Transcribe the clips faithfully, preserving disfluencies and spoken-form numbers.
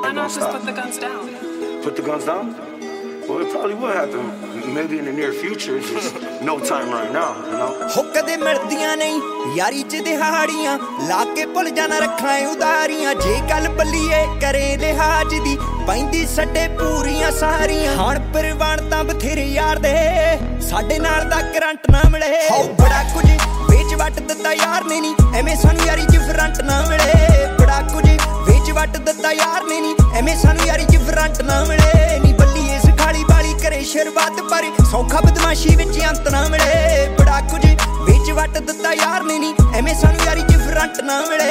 Why they not gonna just stop? put the guns down? Put the guns down? Well, it probably will happen. Maybe in the near future. It's just no time right now, you know? ਹੋ ਕਦੇ ਮਿਲਦੀਆਂ ਨਹੀਂ ਯਾਰੀ ਚ ਦਿਹਾੜੀਆਂ ਲਾ ਕੇ ਭੁੱਲ ਜਾਣਾ ਰੱਖਾਂ ਉਦਾਰੀਆਂ ਜੇ ਗੱਲ ਬੱਲੀਏ ਕਰੇ ਲਿਹਾਜ਼ ਦੀ ਪੈਂਦੀ ਸੱਡੇ ਪੂਰੀਆਂ ਸਾਰੀਆਂ ਹਾਣ ਪਰਵਾਨ ਤਾਂ ਬਥੇਰੇ ਯਾਰ ਦੇ ਸਾਡੇ ਨਾਲ ਦਾ ਕਰੰਟ ਨਾ ਮਿਲੇ ਹੋ ਬੜਾ ਕੁਝ ਵੇਚ ਵੱਟ ਦਿੱਤਾ ਯਾਰ ਨੇ ਨੀ ਐਵੇਂ ਸਾਨੂੰ ਯਾਰੀ ਚ ਫਰੰਟ ਨਾ ਮਿਲੇ ਬੜਾ ਕੁਝ ਵੇਚ ਵੱਟ ਦਿੱਤਾ ਯਾਰ ਨੇ ਨੀ ਐਵੇਂ ਸਾਨੂੰ ਯਾਰੀ ਚ ਫਰੰਟ ਨਾ ਮਿਲੇ ਨੀ ਬੱਲੀ ਇਸ ਖਾਲੀ ਬਾਲੀ ਕਰੇ ਸ਼ੁਰੂਆਤ ਪਰ ਸੌਖਾ ਬਦਮਾਸ਼ੀ ਵਿੱਚ ਅੰਤ ਨਾ ਮਿਲੇ ਬੜਾ ਕੁਝ ਵੇਚ ਵੱਟ ਦਿੱਤਾ ਯਾਰ ਨੇ ਨੀ ਐਵੇਂ ਸਾਨੂੰ ਯਾਰੀ ਚ ਫਰੰਟ ਨਾ ਮਿਲੇ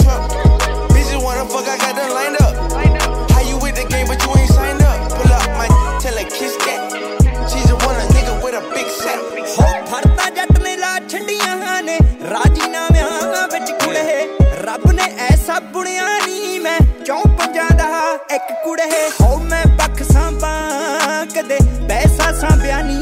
Bitches wanna fuck, I got them lined up. How you with the game but you ain't signed up? Pull up my tell her kiss that. She's a wanna nigga with a big set. ਹੋ ਫੜਤਾ ਜੱਟ ਨੇ ਲਾ ਛੱਡੀਆਂ ਨੇ ਰਾਜੀਨਾਮਿਆਂ ਵਿੱਚ ਕੁੜੇ ਰੱਬ ਨੇ ਐਸਾ ਬੁਣਿਆ ਨੀ ਮੈਂ ਕਿਉਂ ਪੰਜਾਂ ਦਾ ਇੱਕ ਕੁੜੇ ਹੋ ਮੈਂ ਪੱਖ ਸਾਂਭਾਂ ਕਦੇ ਪੈਸਾ ਸਾਂਭਿਆ ਨੀ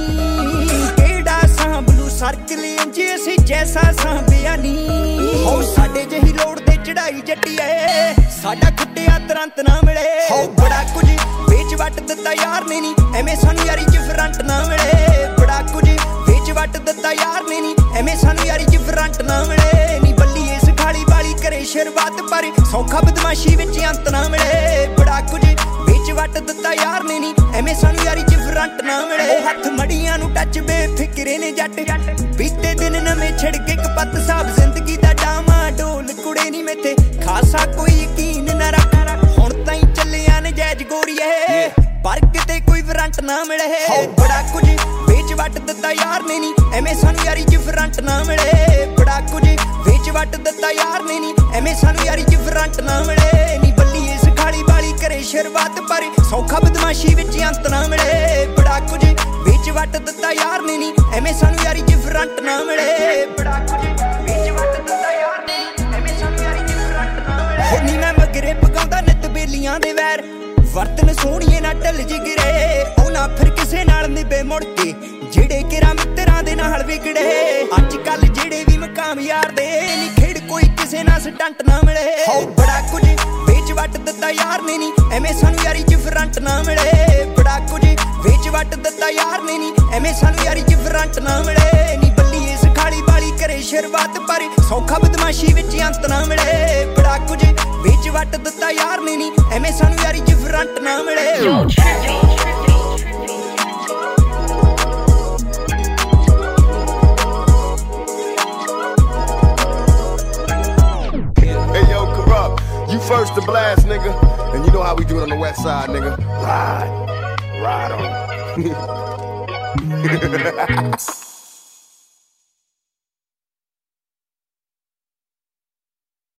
ਕਿਹੜਾ ਸਾਂਭਲੂ ਸਰਕਲ ਇੰਜੇ ਅਸੀਂ ਜੈਸਾ ਸਾਂਭਿਆ ਨੀ ਹੋ ਸਾਡੇ ਜਿਹੀ ਲੋੜ ਤੇ ਚੜਾਈ ਜੱਟੀਏ ਸਾਡਾ ਖੁੱਟਿਆ ਤੁਰੰਤ ਨਾ ਮਿਲੇ ਹੋ ਬੜਾ ਕੁਝ ਵੇਚ ਵੱਟ ਦਿੱਤਾ ਯਾਰ ਨੇ ਨੀ ਐਵੇਂ ਸਾਨੂੰ ਯਾਰੀ ਚ ਫਰੰਟ ਨਾ ਮਿਲੇ ਬੜਾ ਕੁਝ ਵੇਚ ਵੱਟ ਦਿੱਤਾ ਯਾਰ ਨੇ ਨੀ ਐਵੇਂ ਸਾਨੂੰ ਯਾਰੀ ਚ ਫਰੰਟ ਨਾ ਮਿਲੇ ਨੀ ਬੱਲੀ ਇਸ ਖਾਲੀ ਬਾਲੀ ਕਰੇ ਸ਼ੁਰੂਆਤ ਪਰ ਸੌਖਾ ਬਦਮਾਸ਼ੀ ਵਿੱਚ ਅੰਤ ਨਾ ਮਿਲੇ ਬੜਾ ਕੁਝ ਵੇਚ ਵੱਟ ਦਿੱਤਾ ਯਾਰ ਨੇ ਨੀ ਐਵੇਂ ਸਾਨੂੰ ਯਾਰੀ ਚ ਫਰੰਟ ਨਾ ਮਿਲੇ ਹੱਥ ਮੜੀਆਂ ਨੂੰ ਟੱਚ ਬੇਫਿਕਰੇ ਨੇ ਜੱਟ ਬੀਤੇ ਦਿਨ ਨਵੇਂ ਛਿੜ ਕੇ ਕਪੱਤ ਸਾਬ ਜ਼ਿੰਦਗੀ ਦਾ ਡਾਮਾ ਢੋਲ ਕੁੜੇ ਨੀ ਮੇਥੇ ਖਾਸਾ ਕੋਈ ਯਕੀਨ ਨਾ ਰੱਖ ਹੁਣ ਤਾਈਂ ਚੱਲਿਆ ਨਜਾਇਜ਼ ਗੋਰੀਏ ਪਰ ਕਿਤੇ ਕੋਈ ਫਰੰਟ ਨਾ ਮਿਲੇ ਹੋ ਬੜਾ ਕੁਝ ਵੇਚ ਵੱਟ ਦਿੱਤਾ ਯਾਰ ਨੇ ਨੀ ਐਵੇਂ ਸਾਨੂੰ ਯਾਰੀ ਚ ਫਰੰਟ ਨਾ ਮਿਲੇ ਬੜਾ ਕੁਝ ਵੇਚ ਵੱਟ ਦਿੱਤਾ ਯਾਰ ਨੇ ਨੀ ਐਵੇਂ ਸਾਨੂੰ ਯਾਰੀ ਚ ਫਰੰਟ ਨਾ ਮਿਲੇ ਨੀ ਬੱਲੀ ਇਸ ਖਾਲੀ ਬਾਲੀ ਕਰੇ ਸ਼ੁਰੂਆਤ ਪਰ ਸੌਖਾ ਬਦਮਾਸ਼ੀ ਵਿੱਚ ਅੰਤ ਨਾ ਮਿਲੇ ਬੜਾ ਕੁਝ ਵੇਚ ਵੱਟ ਦਿੱਤਾ ਯਾਰ ਨੇ ਨੀ ਐਵੇਂ ਸਾਨੂੰ ਯਾਰੀ ਚ ਫਰੰਟ ਨਾ ਮਿਲੇ ਬੜਾ ਕੁਝ ਵੇਚ ਵੱਟ ਦਿੱਤਾ ਯਾਰ ਨੇ ਐਵੇਂ ਸਾਨੂੰ ਯਾਰੀ ਚ ਫਰੰਟ ਨਾ ਮਿਲੇ ਹੋ ਨੀ ਮੈਂ ਮਗਰੇ ਪਕਾਉਂਦਾ ਨਿੱਤ ਬੇਲੀਆਂ ਦੇ ਵੈਰ ਵਰਤਨ ਸੋਹਣੀਏ ਨਾ ਢਲ ਜਿਗਰੇ ਉਹ ਨਾ ਫਿਰ ਕਿਸੇ ਨਾਲ ਨਿਭੇ ਮੁੜ ਕੇ ਜਿਹੜੇ ਕਿਰਾ ਮਿੱਤਰਾਂ ਦੇ ਨਾਲ ਵਿਗੜੇ ਅੱਜ ਕੱਲ ਜਿਹੜੇ ਵੀ ਮਕਾਮ ਯਾਰ ਦੇ ਨੀ ਖੇਡ ਕੋਈ ਕਿਸੇ ਨਾਲ ਸਟੰਟ ਨਾ ਮਿਲੇ ਹੋ ਬੜਾ ਕੁਝ ਵੇਚ ਵੱਟ ਦਿੱਤਾ ਯਾਰ ਨੇ ਨੀ ਐਵੇਂ ਸਾਨੂੰ ਯਾਰੀ ਚ ਫਰੰਟ ਨਾ ਮਿਲੇ ਬੜਾ ਕੁਝ ਵੇਚ ਵੱਟ ਦਿੱਤਾ ਯਾਰ ਨੇ ਨੀ ਐਵੇਂ ਸਾਨੂੰ ਯਾਰੀ ਚ ਫਰੰਟ ਨਾ ਮਿਲੇ ਨੀ ਬੱਲੀ ਇਸ ਖਾਲੀ ਬਾਲੀ ਕਰੇ ਸ਼ੁਰੂਆਤ ਪਰ ਸੌਖਾ ਬਦਮਾਸ਼ੀ ਵਿੱਚ ਅੰਤ ਨਾ ਮਿਲੇ ਬੜਾ ਕੁਝ ਵੇਚ ਵੱਟ ਦਿੱਤਾ ਯਾਰ ਨੇ ਨੀ ਐਵੇਂ ਸਾਨੂੰ ਯਾਰੀ ਚ ਫਰੰਟ ਨਾ ਮਿਲੇ You first to blast, nigga. And you know how we do it on the west side, nigga. Ride. Ride on.